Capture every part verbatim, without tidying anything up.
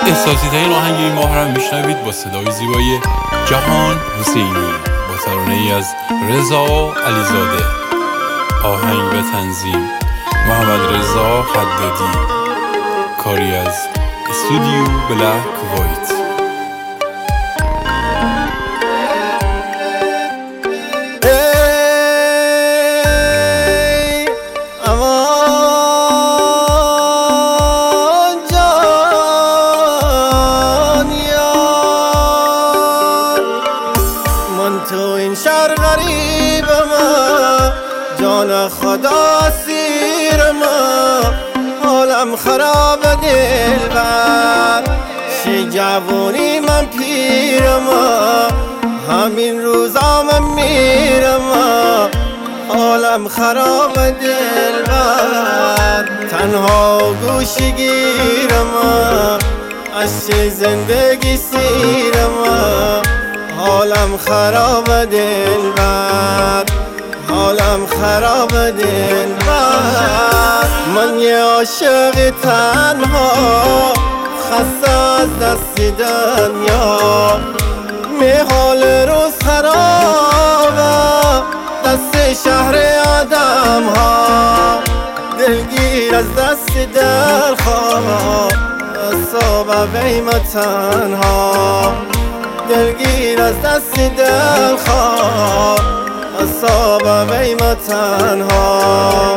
احساسی ترین آهنگ این ماه را میشنوید با صدای زیبای جهان حسینی با ترانه ای از رضا علیزاده. آهنگ و تنظیم محمد رضا حدادی. کاری از استودیو بلک وایت. تو این شهر غریب ما، جان خدا سیر ما، حالم خراب دلبر، شی جوانی من پیر ما، همین روزا من میرم ما، حالم خراب دلبر، تنها گوشی گیر ما، از چه زندگی سیر ما، حالم خراب دلبر، حالم خراب دلبر. من یه عاشق تنها، خسته از دست دنیا، می حال روز خرابه دست شهر آدم ها، دلگیر از دست دلخواه، صبح بیم تنها، دلگیر از دست دلخواه، صبح بیم تنها.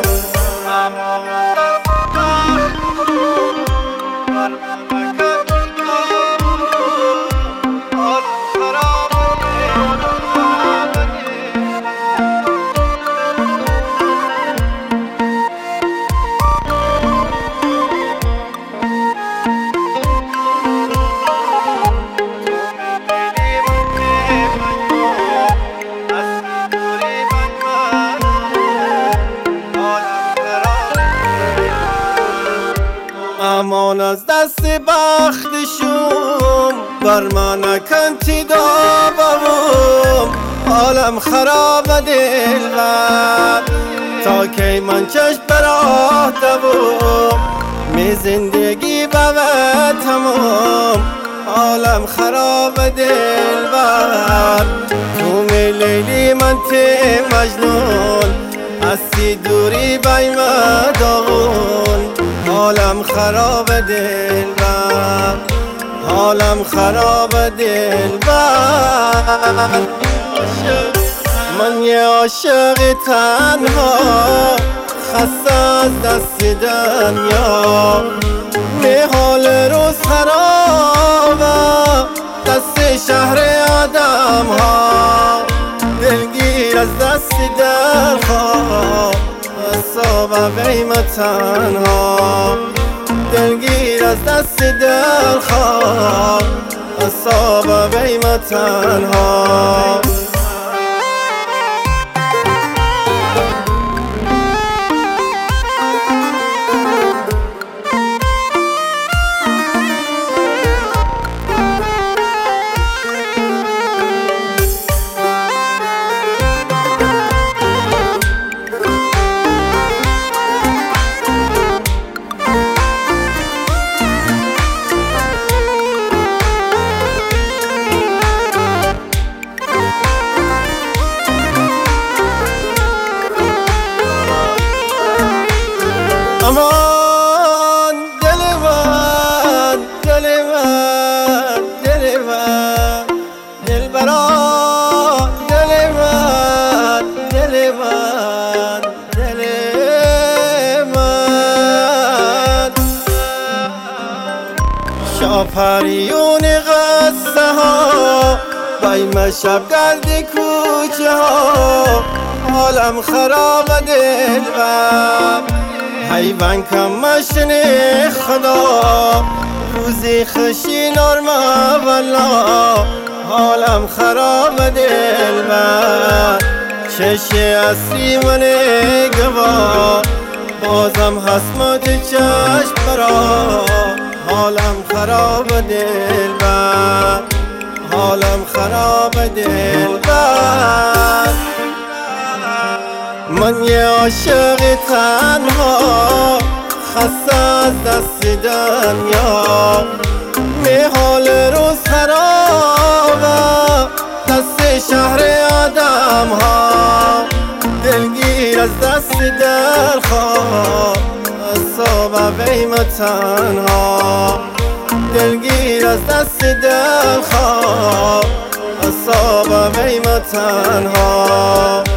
امان از دست بختشون، بر من نکن تداوم، حالم خراب دلبر، تا کی من چشم براه دوم، می زندگی بود تمام، حالم خراب دلبر. تو می لیلی من تی مجنون، هستی دوری بیم داغون، حالم خراب دلبر، حالم خراب دلبر. من یه عاشق تنها، خسته از دست دنیا، می حال روز خرابه دست شهر آدم ها، دلگیر از دست دلخواه، صبح بیم تنها، دلگیر از دست دلخواه، صبح بیم تنها. امان دل من، دل من، دل من، دل برا، دل من، دل من، دل من. شاپریون قصه ها، بایم شب گردی کوچه ها، حالم خراب دلبر، حیوان کم مشنه خدا، روزی خشی نرمه والا، حالم خراب دلبر، چشی اصلی من گوا، بازم حسمت چشم برا، حالم خراب دلبر، حالم خراب دلبر. من یه عاشق تنها، خسته از دست دنیا، که حال روز خرابه دست شهر آدم ها، دلگیر از دست دلخواه از صبح ویم تنها، دلگیر از دست دلخواه از صبح ویم تنها.